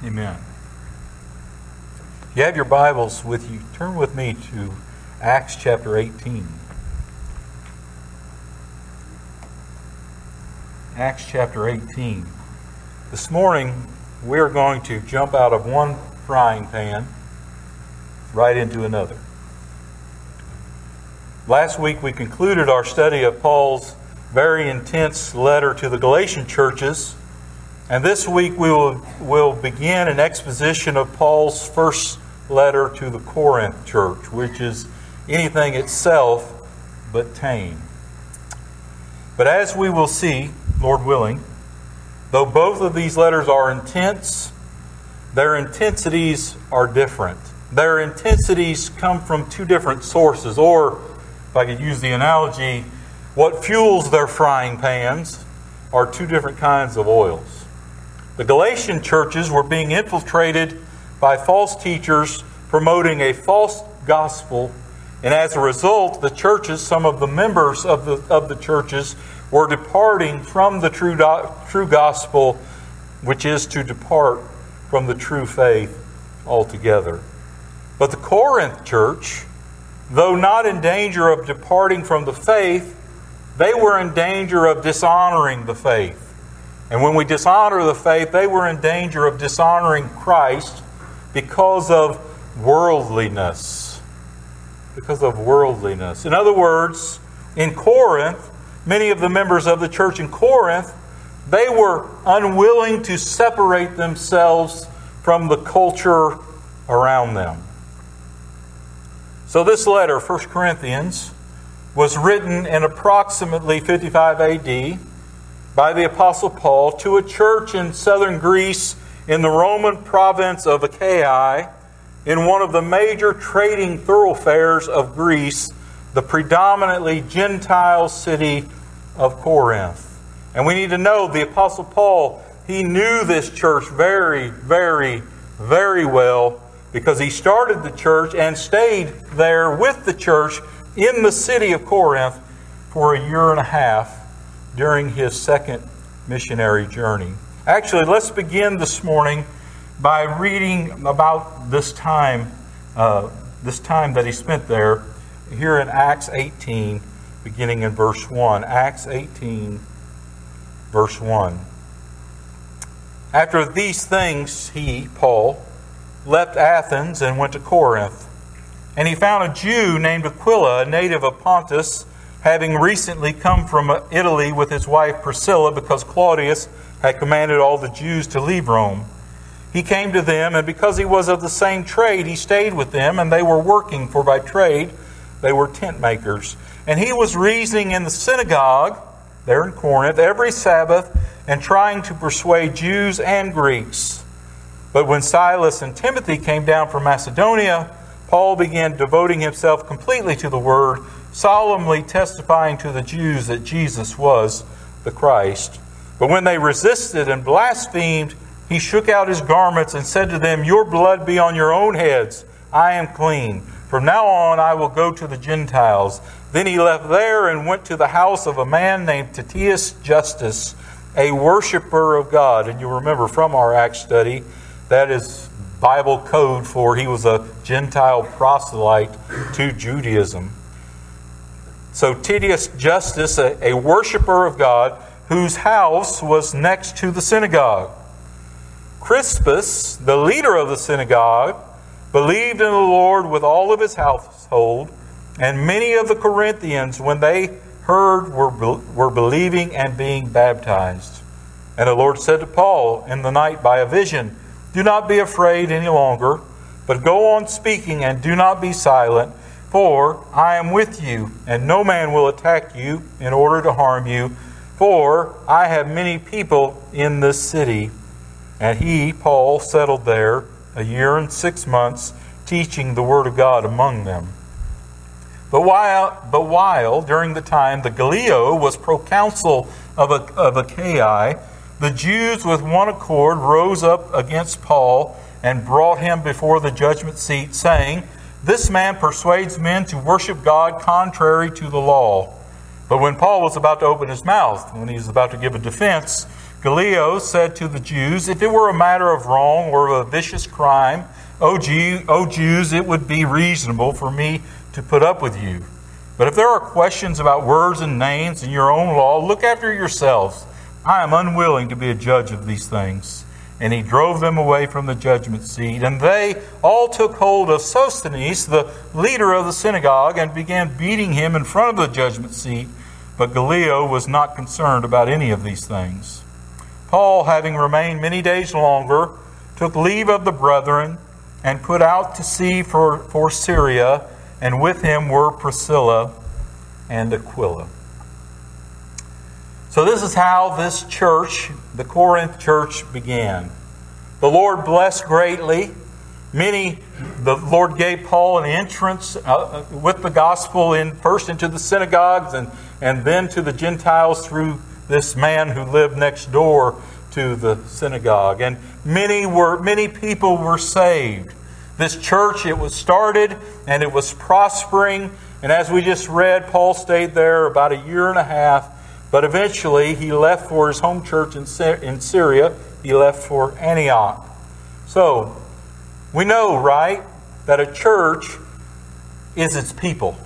Amen. If you have your Bibles with you, turn with me to Acts chapter 18. Acts chapter 18. This morning, we're going to jump out of one frying pan right into another. Last week, we concluded our study of Paul's very intense letter to the Galatian churches. And this week we will begin an exposition of Paul's first letter to the Corinth church, which is anything itself but tame. But as we will see, Lord willing, though both of these letters are intense, their intensities are different. Their intensities come from two different sources, or, if I could use the analogy, what fuels their frying pans are two different kinds of oils. The Galatian churches were being infiltrated by false teachers promoting a false gospel, and as a result, the churches, some of the members of the churches, were departing from the true gospel, which is to depart from the true faith altogether. But the Corinth church, though not in danger of departing from the faith, they were in danger of dishonoring the faith. And when we dishonor the faith, they were in danger of dishonoring Christ because of worldliness. Because of worldliness. In other words, in Corinth, many of the members of the church in Corinth, they were unwilling to separate themselves from the culture around them. So this letter, 1 Corinthians, was written in approximately 55 AD by the Apostle Paul to a church in southern Greece in the Roman province of Achaia, in one of the major trading thoroughfares of Greece, the predominantly Gentile city of Corinth. And we need to know the Apostle Paul, he knew this church very, very, very well, because he started the church and stayed there with the church in the city of Corinth for a year and a half during his second missionary journey. Actually, let's begin this morning by reading about this time that he spent there, here in Acts 18, beginning in verse 1. Acts 18, verse 1. After these things, he, Paul, left Athens and went to Corinth. And he found a Jew named Aquila, a native of Pontus, having recently come from Italy with his wife Priscilla, because Claudius had commanded all the Jews to leave Rome. He came to them, and because he was of the same trade, he stayed with them, and they were working, for by trade they were tent makers. And he was reasoning in the synagogue there in Corinth every Sabbath, and trying to persuade Jews and Greeks. But when Silas and Timothy came down from Macedonia, Paul began devoting himself completely to the word, solemnly testifying to the Jews that Jesus was the Christ. But when they resisted and blasphemed, he shook out his garments and said to them, "Your blood be on your own heads. I am clean. From now on I will go to the Gentiles." Then he left there and went to the house of a man named Titius Justus, a worshiper of God. And you'll remember from our Acts study, that is Bible code for he was a Gentile proselyte to Judaism. So Titius Justus, a worshiper of God, whose house was next to the synagogue. Crispus, the leader of the synagogue, believed in the Lord with all of his household, and many of the Corinthians, when they heard, were believing and being baptized. And the Lord said to Paul in the night by a vision, "Do not be afraid any longer, but go on speaking and do not be silent, for I am with you, and no man will attack you in order to harm you, for I have many people in this city." And he, Paul, settled there a year and 6 months, teaching the word of God among them. But while during the time the Gallio was proconsul of Achaia, the Jews with one accord rose up against Paul and brought him before the judgment seat, saying, "This man persuades men to worship God contrary to the law." But when Paul was about to open his mouth, when he was about to give a defense Gallio said to the Jews, "If it were a matter of wrong or of a vicious crime, O Jews, it would be reasonable for me to put up with you. But if there are questions about words and names in your own law, look after yourselves. I am unwilling to be a judge of these things." And he drove them away from the judgment seat. And they all took hold of Sosthenes, the leader of the synagogue, and began beating him in front of the judgment seat. But Gallio was not concerned about any of these things. Paul, having remained many days longer, took leave of the brethren and put out to sea for Syria, and with him were Priscilla and Aquila. So this is how this church, the Corinth church, began. The Lord blessed greatly. The Lord gave Paul an entrance with the gospel first into the synagogues and then to the Gentiles through this man who lived next door to the synagogue. And many people were saved. This church, it was started and it was prospering. And as we just read, Paul stayed there about a year and a half. But eventually he left for his home church in Syria. He left for Antioch. So, we know, right, that a church is its people.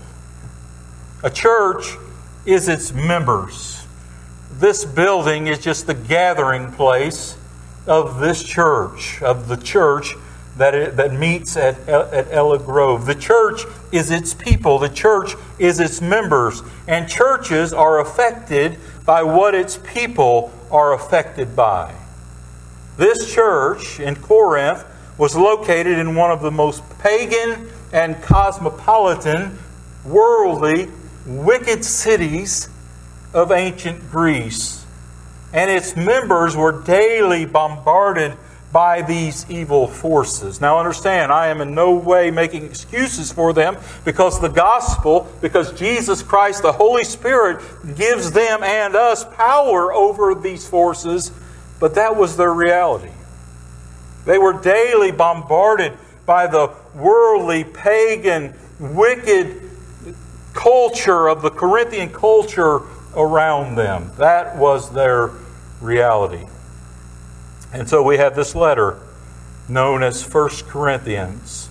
A church is its members. This building is just the gathering place of this church, of the church that meets at Ella Grove. The church is its people. The church is its members. And churches are affected by what its people are affected by. This church in Corinth was located in one of the most pagan and cosmopolitan, worldly, wicked cities of ancient Greece. And its members were daily bombarded by these evil forces. Now understand, I am in no way making excuses for them, because the gospel, because Jesus Christ, the Holy Spirit, gives them and us power over these forces, but that was their reality. They were daily bombarded by the worldly, pagan, wicked culture of the Corinthian culture around them. That was their reality. And so we have this letter known as 1 Corinthians.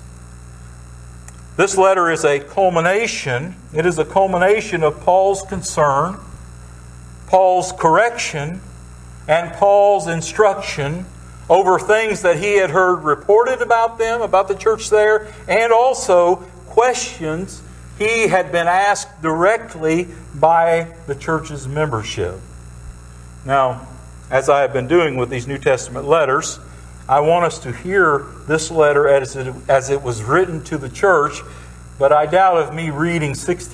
This letter is a culmination. It is a culmination of Paul's concern, Paul's correction, and Paul's instruction over things that he had heard reported about them, about the church there, and also questions he had been asked directly by the church's membership. Now, as I have been doing with these New Testament letters, I want us to hear this letter as it was written to the church, but I doubt if me reading a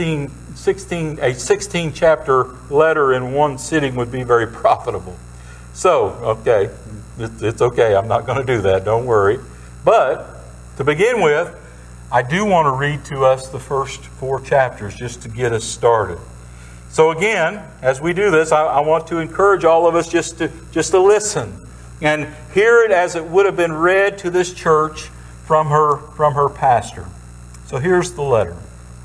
16-chapter letter in one sitting would be very profitable. So, okay, it's okay. I'm not going to do that. Don't worry. But, to begin with, I do want to read to us the first 4 chapters just to get us started. So again, as we do this, I want to encourage all of us just to listen and hear it as it would have been read to this church from her pastor. So here's the letter.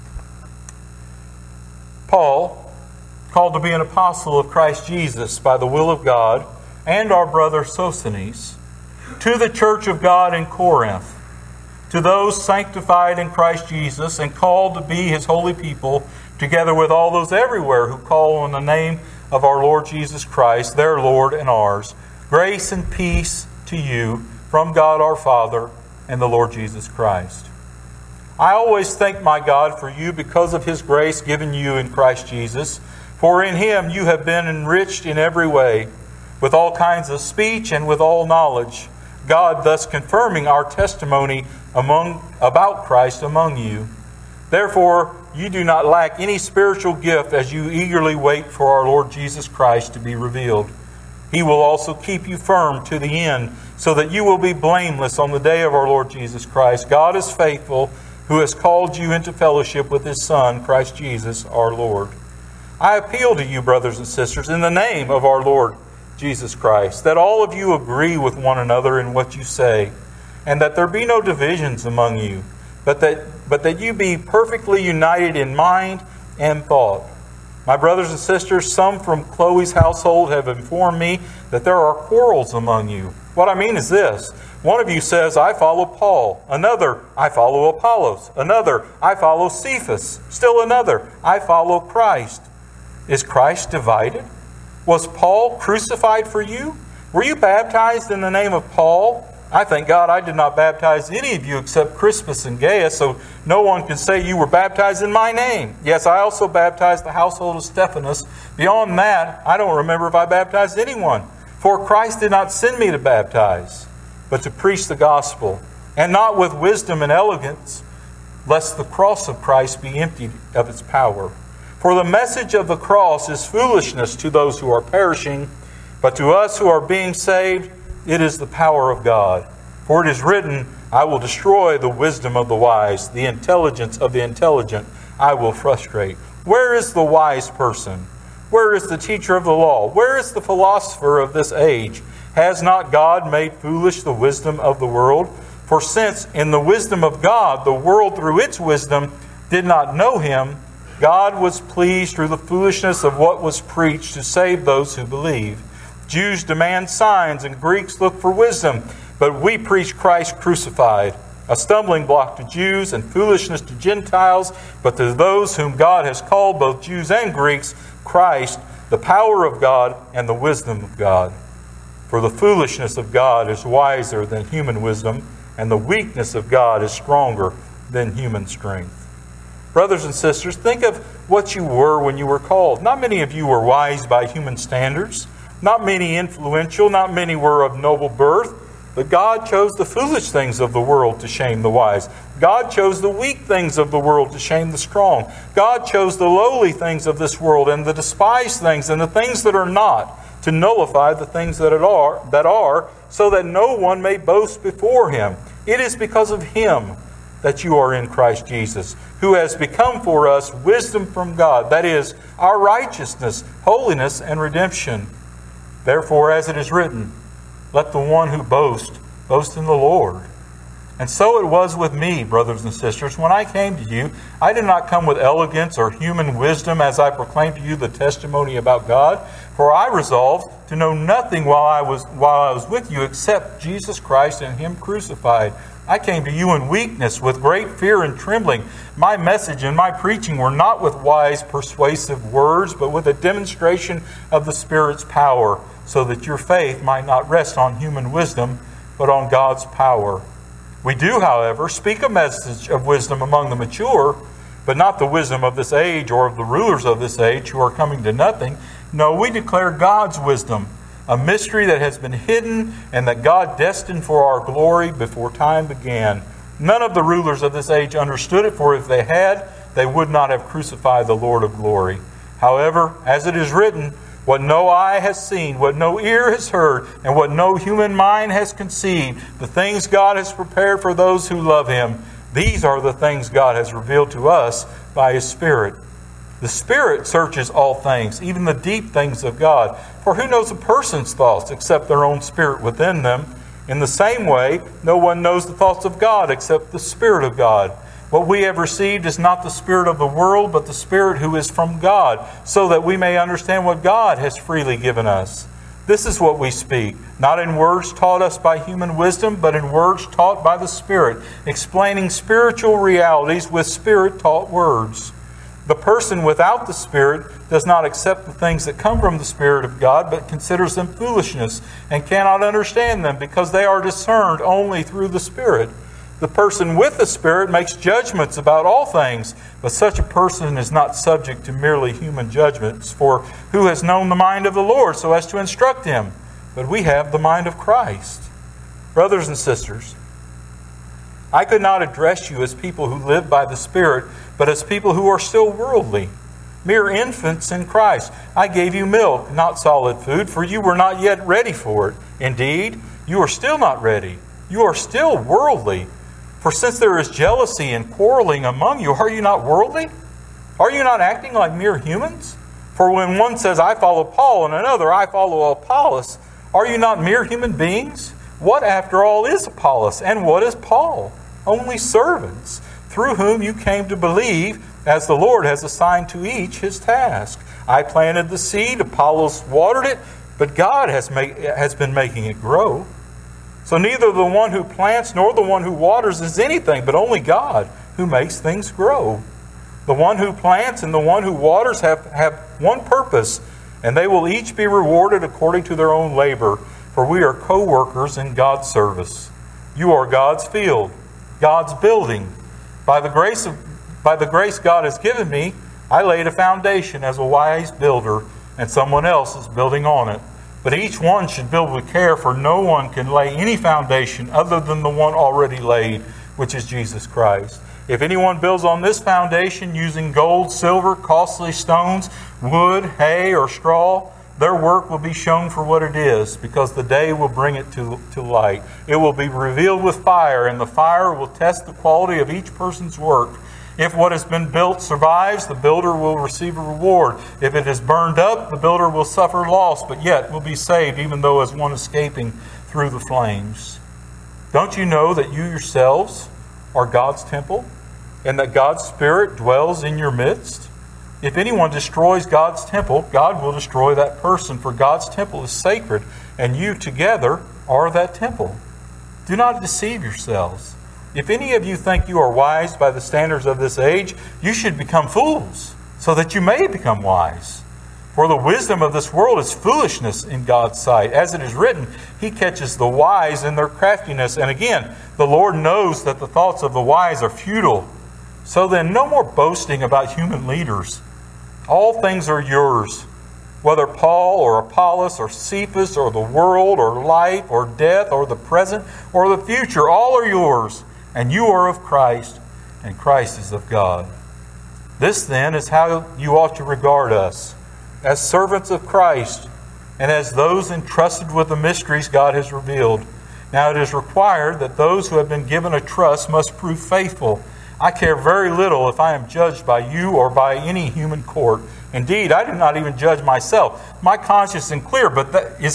Paul, called to be an apostle of Christ Jesus by the will of God, and our brother Sosthenes, to the church of God in Corinth, to those sanctified in Christ Jesus and called to be His holy people, together with all those everywhere who call on the name of our Lord Jesus Christ, their Lord and ours. Grace and peace to you from God our Father and the Lord Jesus Christ. I always thank my God for you because of His grace given you in Christ Jesus. For in Him you have been enriched in every way, with all kinds of speech and with all knowledge, God thus confirming our testimony about Christ among you. Therefore, you do not lack any spiritual gift as you eagerly wait for our Lord Jesus Christ to be revealed. He will also keep you firm to the end, so that you will be blameless on the day of our Lord Jesus Christ. God is faithful, who has called you into fellowship with His Son, Christ Jesus, our Lord. I appeal to you, brothers and sisters, in the name of our Lord Jesus Christ, that all of you agree with one another in what you say, and that there be no divisions among you, but that you be perfectly united in mind and thought. My brothers and sisters, some from Chloe's household have informed me that there are quarrels among you. What I mean is this. One of you says, I follow Paul. Another, I follow Apollos. Another, I follow Cephas. Still another, I follow Christ. Is Christ divided? Was Paul crucified for you? Were you baptized in the name of Paul? I thank God I did not baptize any of you except Crispus and Gaius, so no one can say you were baptized in my name. Yes, I also baptized the household of Stephanas. Beyond that, I don't remember if I baptized anyone. For Christ did not send me to baptize, but to preach the gospel, and not with wisdom and elegance, lest the cross of Christ be emptied of its power. For the message of the cross is foolishness to those who are perishing, but to us who are being saved, it is the power of God. For it is written, I will destroy the wisdom of the wise, the intelligence of the intelligent I will frustrate. Where is the wise person? Where is the teacher of the law? Where is the philosopher of this age? Has not God made foolish the wisdom of the world? For since in the wisdom of God, the world through its wisdom did not know Him, God was pleased through the foolishness of what was preached to save those who believe. Jews demand signs and Greeks look for wisdom, but we preach Christ crucified, a stumbling block to Jews and foolishness to Gentiles, but to those whom God has called, both Jews and Greeks, Christ, the power of God and the wisdom of God. For the foolishness of God is wiser than human wisdom, and the weakness of God is stronger than human strength. Brothers and sisters, think of what you were when you were called. Not many of you were wise by human standards. Not many influential. Not many were of noble birth. But God chose the foolish things of the world to shame the wise. God chose the weak things of the world to shame the strong. God chose the lowly things of this world and the despised things and the things that are not to nullify the things that are, so that no one may boast before Him. It is because of Him that you are in Christ Jesus, who has become for us wisdom from God, that is, our righteousness, holiness, and redemption. Therefore, as it is written, let the one who boasts, boast in the Lord. And so it was with me, brothers and sisters. When I came to you, I did not come with elegance or human wisdom as I proclaimed to you the testimony about God. For I resolved to know nothing while I was with you except Jesus Christ and Him crucified. I came to you in weakness, with great fear and trembling. My message and my preaching were not with wise, persuasive words, but with a demonstration of the Spirit's power, so that your faith might not rest on human wisdom, but on God's power. We do, however, speak a message of wisdom among the mature, but not the wisdom of this age or of the rulers of this age who are coming to nothing. No, we declare God's wisdom, a mystery that has been hidden and that God destined for our glory before time began. None of the rulers of this age understood it, for if they had, they would not have crucified the Lord of glory. However, as it is written, what no eye has seen, what no ear has heard, and what no human mind has conceived, the things God has prepared for those who love Him, these are the things God has revealed to us by His Spirit. The Spirit searches all things, even the deep things of God. For who knows a person's thoughts except their own spirit within them? In the same way, no one knows the thoughts of God except the Spirit of God. What we have received is not the spirit of the world, but the Spirit who is from God, so that we may understand what God has freely given us. This is what we speak, not in words taught us by human wisdom, but in words taught by the Spirit, explaining spiritual realities with Spirit-taught words. The person without the Spirit does not accept the things that come from the Spirit of God, but considers them foolishness and cannot understand them because they are discerned only through the Spirit. The person with the Spirit makes judgments about all things, but such a person is not subject to merely human judgments. For who has known the mind of the Lord so as to instruct him? But we have the mind of Christ. Brothers and sisters, I could not address you as people who live by the Spirit, but as people who are still worldly, mere infants in Christ. I gave you milk, not solid food, for you were not yet ready for it. Indeed, you are still not ready. You are still worldly. For since there is jealousy and quarreling among you, are you not worldly? Are you not acting like mere humans? For when one says, I follow Paul, and another, I follow Apollos, are you not mere human beings? What, after all, is Apollos, and what is Paul? Only servants, through whom you came to believe, as the Lord has assigned to each his task. I planted the seed, Apollos watered it, but God has been making it grow. So neither the one who plants nor the one who waters is anything, but only God who makes things grow. The one who plants and the one who waters have one purpose, and they will each be rewarded according to their own labor, for we are co-workers in God's service. You are God's field, God's building. By the grace God has given me, I laid a foundation as a wise builder, and someone else is building on it. But each one should build with care, for no one can lay any foundation other than the one already laid, which is Jesus Christ. If anyone builds on this foundation using gold, silver, costly stones, wood, hay, or straw, their work will be shown for what it is, because the day will bring it to light. It will be revealed with fire, and the fire will test the quality of each person's work. If what has been built survives, the builder will receive a reward. If it is burned up, the builder will suffer loss, but yet will be saved, even though as one escaping through the flames. Don't you know that you yourselves are God's temple, and that God's Spirit dwells in your midst? If anyone destroys God's temple, God will destroy that person, for God's temple is sacred, and you together are that temple. Do not deceive yourselves. If any of you think you are wise by the standards of this age, you should become fools, so that you may become wise. For the wisdom of this world is foolishness in God's sight. As it is written, He catches the wise in their craftiness. And again, the Lord knows that the thoughts of the wise are futile. So then, no more boasting about human leaders. All things are yours, whether Paul or Apollos or Cephas or the world or life or death or the present or the future, all are yours. And you are of Christ, and Christ is of God. This then is how you ought to regard us, as servants of Christ, and as those entrusted with the mysteries God has revealed. Now it is required that those who have been given a trust must prove faithful. I care very little if I am judged by you or by any human court. Indeed, I do not even judge myself. My conscience is clear, but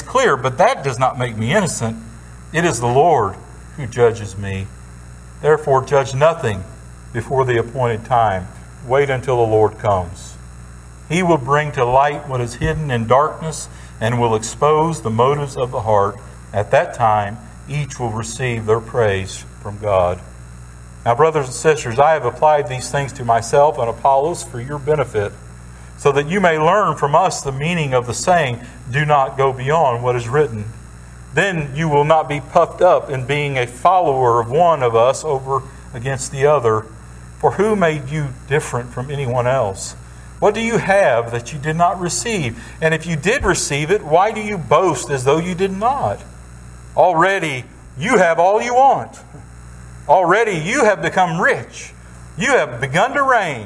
that does not make me innocent. It is the Lord who judges me. Therefore, judge nothing before the appointed time. Wait until the Lord comes. He will bring to light what is hidden in darkness and will expose the motives of the heart. At that time, each will receive their praise from God. Now, brothers and sisters, I have applied these things to myself and Apollos for your benefit, so that you may learn from us the meaning of the saying, do not go beyond what is written. Then you will not be puffed up in being a follower of one of us over against the other. For who made you different from anyone else? What do you have that you did not receive? And if you did receive it, why do you boast as though you did not? Already you have all you want. Already you have become rich. You have begun to reign.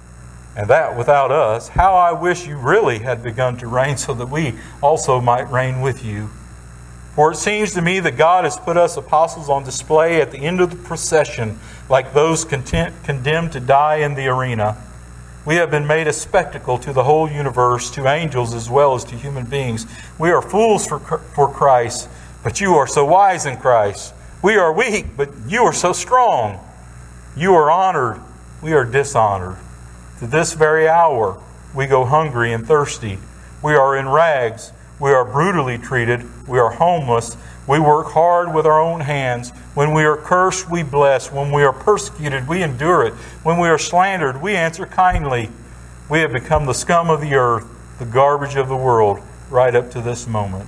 And that without us. How I wish you really had begun to reign, so that we also might reign with you. For it seems to me that God has put us apostles on display at the end of the procession, like those condemned to die in the arena. We have been made a spectacle to the whole universe, to angels as well as to human beings. We are fools for Christ, but you are so wise in Christ. We are weak, but you are so strong. You are honored, we are dishonored. To this very hour, we go hungry and thirsty. We are in rags. We are brutally treated. We are homeless. We work hard with our own hands. When we are cursed, we bless. When we are persecuted, we endure it. When we are slandered, we answer kindly. We have become the scum of the earth, the garbage of the world, right up to this moment.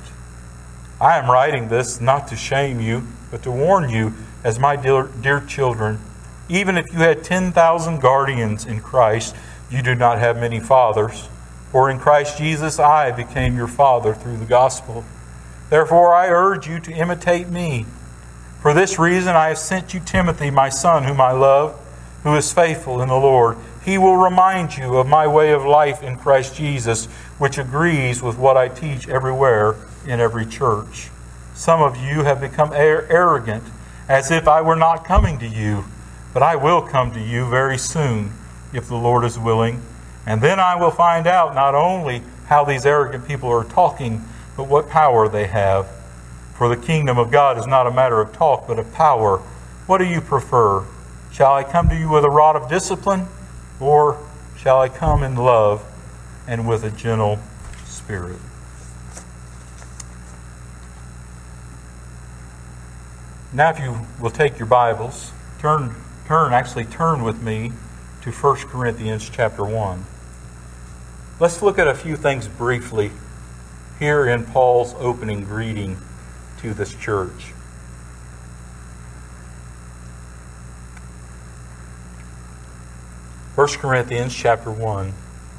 I am writing this not to shame you, but to warn you as my dear children. Even if you had 10,000 guardians in Christ, you do not have many fathers. For in Christ Jesus I became your father through the gospel. Therefore I urge you to imitate me. For this reason I have sent you Timothy, my son, whom I love, who is faithful in the Lord. He will remind you of my way of life in Christ Jesus, which agrees with what I teach everywhere in every church. Some of you have become arrogant, as if I were not coming to you. But I will come to you very soon, if the Lord is willing. And then I will find out not only how these arrogant people are talking, but what power they have. For the kingdom of God is not a matter of talk, but of power. What do you prefer? Shall I come to you with a rod of discipline? Or shall I come in love and with a gentle spirit? Now if you will take your Bibles, turn with me to 1 Corinthians chapter 1. Let's look at a few things briefly here in Paul's opening greeting to this church. First Corinthians chapter 1.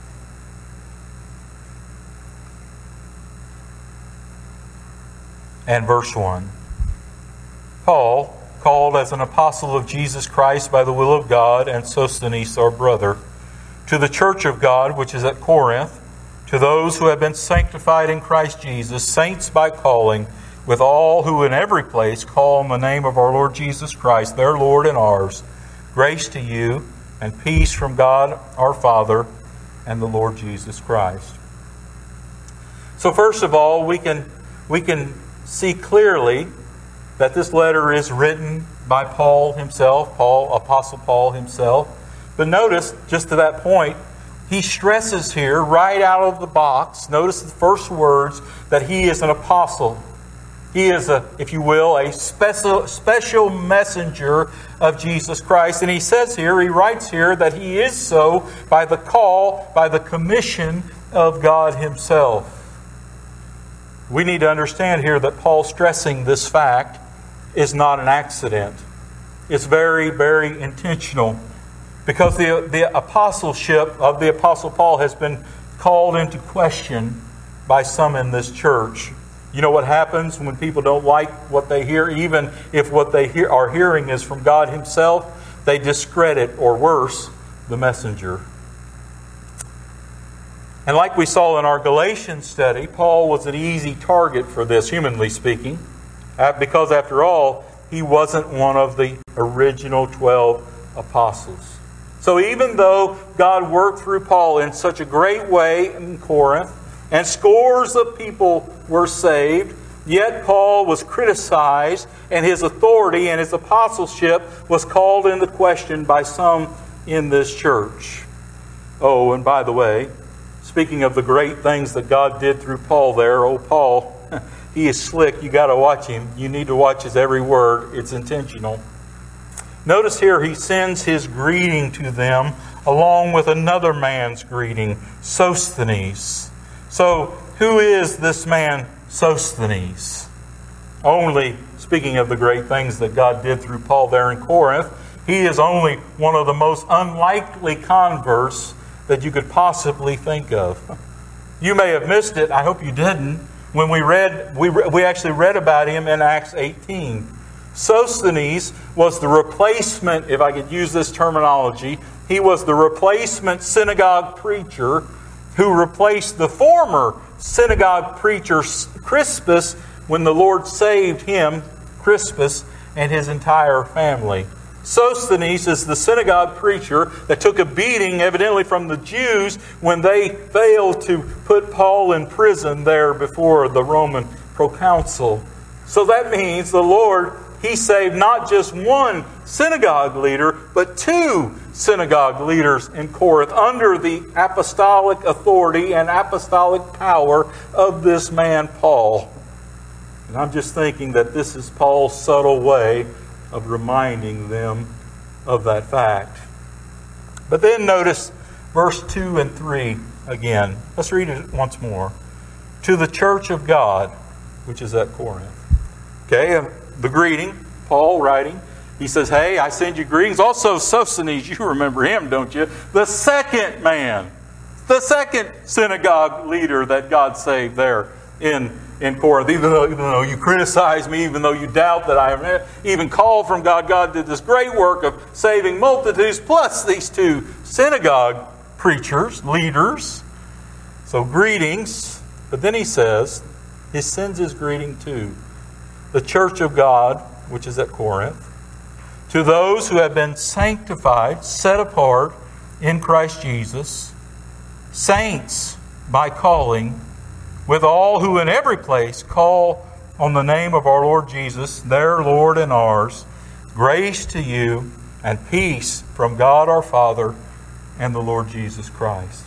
And verse 1. Paul, called as an apostle of Jesus Christ by the will of God, and Sosthenes our brother, to the church of God which is at Corinth, to those who have been sanctified in Christ Jesus, saints by calling, with all who in every place call on the name of our Lord Jesus Christ, their Lord and ours, grace to you and peace from God our Father and the Lord Jesus Christ. So first of all, we can see clearly that this letter is written by Paul himself, Apostle Paul himself. But notice, just to that point, he stresses here, right out of the box, notice the first words, that he is an apostle. He is, if you will, a special messenger of Jesus Christ. And he writes here that he is so by the call, by the commission of God himself. We need to understand here that Paul stressing this fact is not an accident. It's very, very intentional. Because the apostleship of the Apostle Paul has been called into question by some in this church. You know what happens when people don't like what they hear, even if what they are hearing is from God himself? They discredit, or worse, the messenger. And like we saw in our Galatians study, Paul was an easy target for this, humanly speaking, because after all, he wasn't one of the original 12 apostles. So even though God worked through Paul in such a great way in Corinth, and scores of people were saved, yet Paul was criticized, and his authority and his apostleship was called into question by some in this church. Oh, and by the way, speaking of the great things that God did through Paul there, Paul, he is slick. You got to watch him. You need to watch his every word. It's intentional. Notice here he sends his greeting to them along with another man's greeting, Sosthenes. So, who is this man Sosthenes? Only, speaking of the great things that God did through Paul there in Corinth, he is only one of the most unlikely converts that you could possibly think of. You may have missed it. I hope you didn't. When we actually read about him in Acts 18. Sosthenes was the replacement, if I could use this terminology, he was the replacement synagogue preacher who replaced the former synagogue preacher Crispus when the Lord saved him, Crispus, and his entire family. Sosthenes is the synagogue preacher that took a beating evidently from the Jews when they failed to put Paul in prison there before the Roman proconsul. So that means the Lord, he saved not just one synagogue leader, but two synagogue leaders in Corinth under the apostolic authority and apostolic power of this man Paul. And I'm just thinking that this is Paul's subtle way of reminding them of that fact. But then notice verse 2 and 3 again. Let's read it once more. To the church of God, which is at Corinth. Okay, the greeting, Paul writing. He says, hey, I send you greetings. Also Sosthenes, you remember him, don't you? The second man, the second synagogue leader that God saved there in Corinth. Even though you criticize me, even though you doubt that I am even called from God, God did this great work of saving multitudes, plus these two synagogue preachers, leaders. So greetings. But then he says, he sends his greeting to the church of God, which is at Corinth, to those who have been sanctified, set apart in Christ Jesus, saints by calling, with all who in every place call on the name of our Lord Jesus, their Lord and ours, grace to you and peace from God our Father and the Lord Jesus Christ.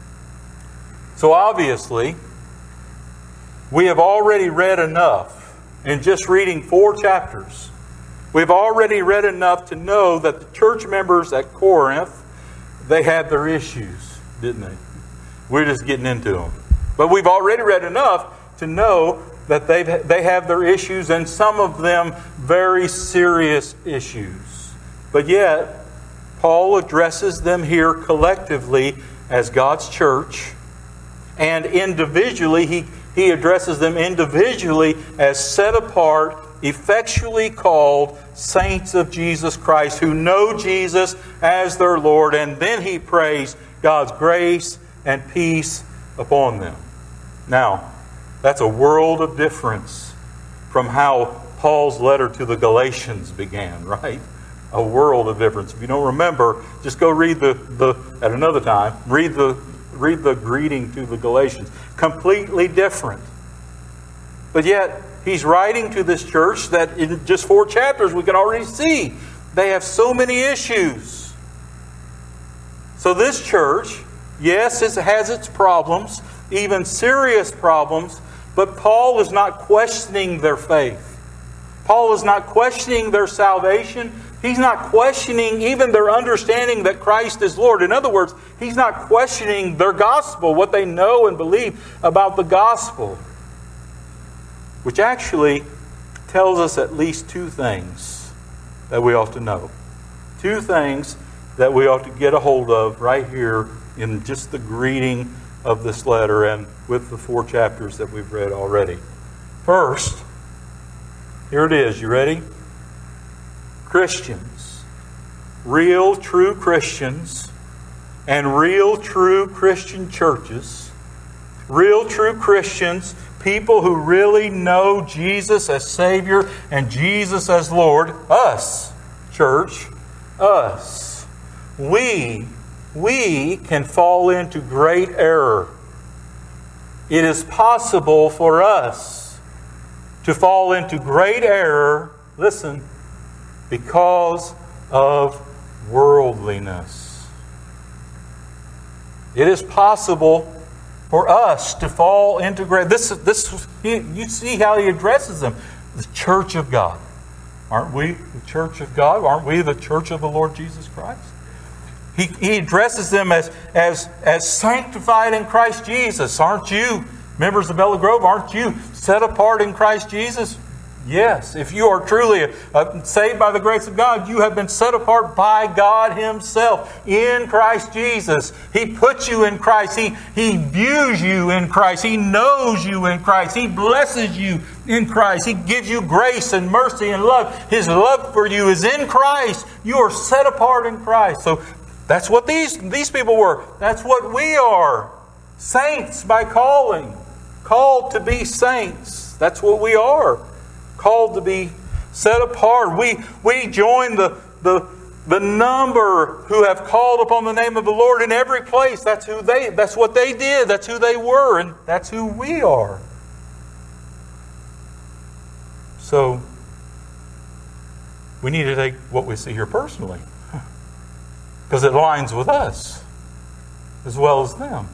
So obviously, we have already read enough in just reading 4 chapters. We've already read enough to know that the church members at Corinth, they had their issues, didn't they? We're just getting into them. But we've already read enough to know that they have their issues, and some of them very serious issues. But yet, Paul addresses them here collectively as God's church, and individually, he addresses them individually as set apart, effectually called saints of Jesus Christ who know Jesus as their Lord, and then he prays God's grace and peace upon them. Now, that's a world of difference from how Paul's letter to the Galatians began, right? A world of difference. If you don't remember, just go read at another time, read the greeting to the Galatians. Completely different. But yet, he's writing to this church that in just 4 chapters we can already see they have so many issues. So this church, yes, it has its problems, even serious problems, but Paul is not questioning their faith. Paul is not questioning their salvation. He's not questioning even their understanding that Christ is Lord. In other words, he's not questioning their gospel, what they know and believe about the gospel. Which actually tells us at least 2 things that we ought to know. 2 things that we ought to get a hold of right here in just the greeting of this letter and with the 4 chapters that we've read already. First, here it is. You ready? Christians, real true Christians, and real true Christian churches, real true Christians, people who really know Jesus as Savior and Jesus as Lord, us, church, us. We can fall into great error. It is possible for us to fall into great error, listen, because of worldliness. It is possible for us to fall into great... You see how he addresses them. The church of God. Aren't we the church of God? Aren't we the church of the Lord Jesus Christ? He addresses them as sanctified in Christ Jesus. Aren't you, members of Ella Grove, aren't you set apart in Christ Jesus? Yes, if you are truly saved by the grace of God, you have been set apart by God Himself in Christ Jesus. He puts you in Christ. He views you in Christ. He knows you in Christ. He blesses you in Christ. He gives you grace and mercy and love. His love for you is in Christ. You are set apart in Christ. So that's what these people were. That's what we are. Saints by calling. Called to be saints. That's what we are. Called to be set apart. We join the number who have called upon the name of the Lord in every place. That's what they did. That's who they were, and that's who we are. So we need to take what we see here personally, because it aligns with us as well as them.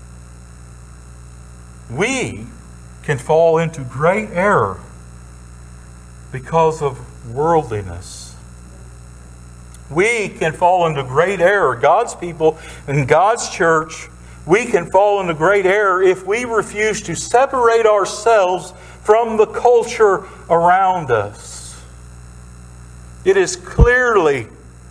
We can fall into great error because of worldliness. We can fall into great error. God's people and God's church, we can fall into great error if we refuse to separate ourselves from the culture around us. It is clearly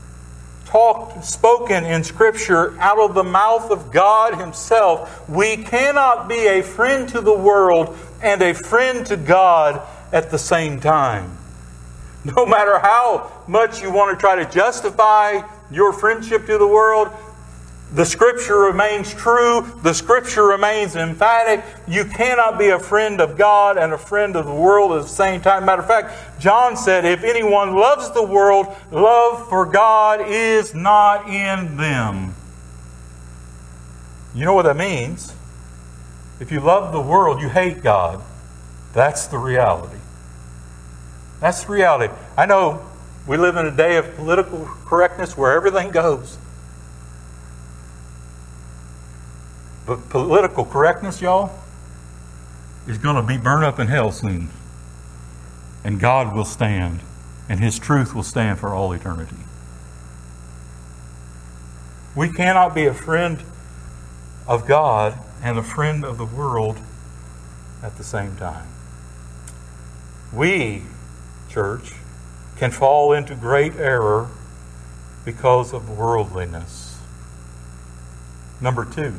spoken in Scripture out of the mouth of God Himself. We cannot be a friend to the world and a friend to God at the same time. No matter how much you want to try to justify your friendship to the world, the Scripture remains true. The Scripture remains emphatic. You cannot be a friend of God and a friend of the world at the same time. Matter of fact, John said, if anyone loves the world, love for God is not in them. You know what that means? If you love the world, you hate God. That's the reality. That's the reality. I know we live in a day of political correctness where everything goes. But political correctness, y'all, is going to be burned up in hell soon. and God will stand, and His truth will stand for all eternity. We cannot be a friend of God and a friend of the world at the same time. We, church, can fall into great error because of worldliness. Number 2.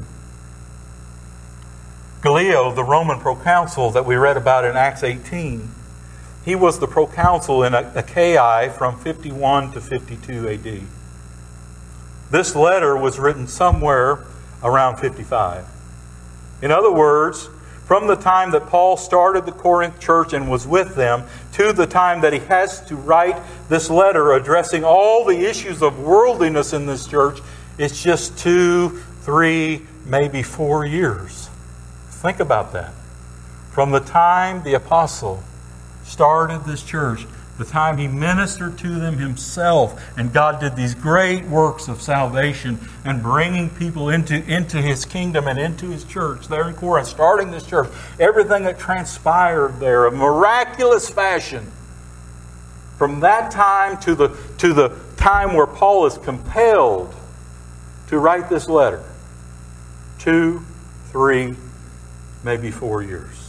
Gallio, the Roman proconsul that we read about in Acts 18, he was the proconsul in Achaia from 51 to 52 AD. This letter was written somewhere around 55. In other words, from the time that Paul started the Corinth church and was with them to the time that he has to write this letter addressing all the issues of worldliness in this church, it's just 2, 3, maybe 4 years. Think about that. From the time the apostle started this church, the time he ministered to them himself, and God did these great works of salvation and bringing people into His kingdom and into His church there in Corinth, starting this church, everything that transpired there, a miraculous fashion. From that time to the time where Paul is compelled to write this letter, 2, 3, maybe 4 years.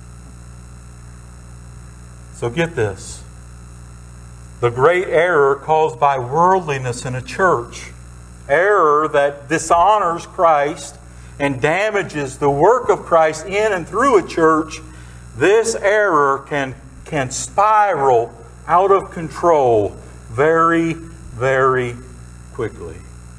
So get this. The great error caused by worldliness in a church, error that dishonors Christ and damages the work of Christ in and through a church, this error can spiral out of control very, very quickly.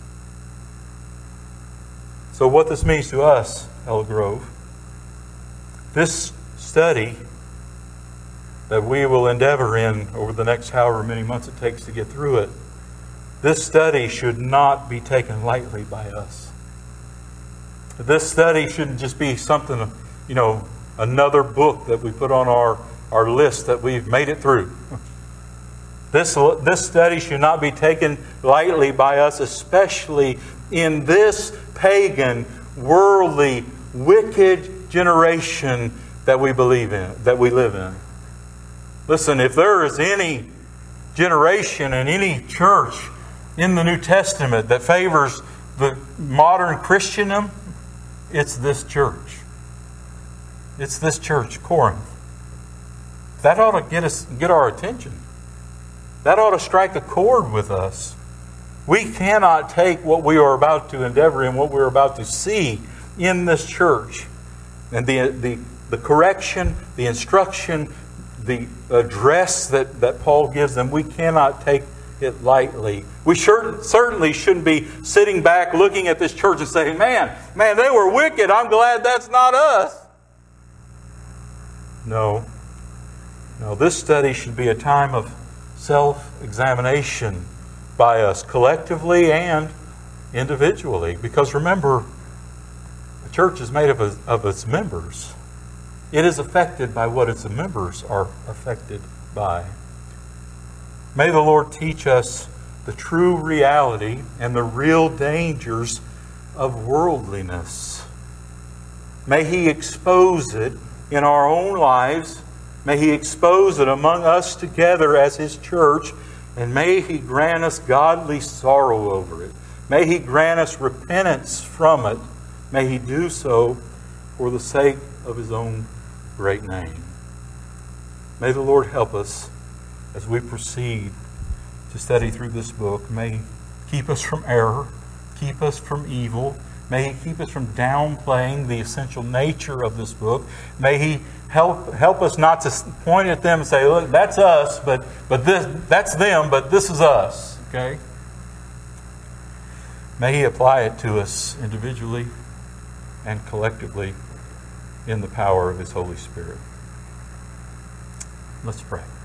So what this means to us, Elk Grove, this study that we will endeavor in over the next however many months it takes to get through it, this study should not be taken lightly by us. This study shouldn't just be something, another book that we put on our list that we've made it through. This study should not be taken lightly by us, especially in this pagan, worldly, wicked generation that we believe in, that we live in. Listen, if there is any generation and any church in the New Testament that favors the modern Christendom, it's this church. It's this church, Corinth. That ought to get our attention. That ought to strike a chord with us. We cannot take what we are about to endeavor in, what we're about to see in this church, and the correction, the instruction, the address that Paul gives them, we cannot take it lightly. We certainly shouldn't be sitting back looking at this church and saying, man, they were wicked. I'm glad that's not us. No, this study should be a time of self-examination by us collectively and individually. Because remember, the church is made of its members. It is affected by what its members are affected by. May the Lord teach us the true reality and the real dangers of worldliness. May He expose it in our own lives. May He expose it among us together as His church. And may He grant us godly sorrow over it. May He grant us repentance from it. May He do so for the sake of His own great name. May the Lord help us as we proceed to study through this book. May He keep us from error, keep us from evil. May He keep us from downplaying the essential nature of this book. May He help us not to point at them and say, look, that's us, but that's them, but this is us. Okay? May He apply it to us individually and collectively in the power of His Holy Spirit. Let's pray.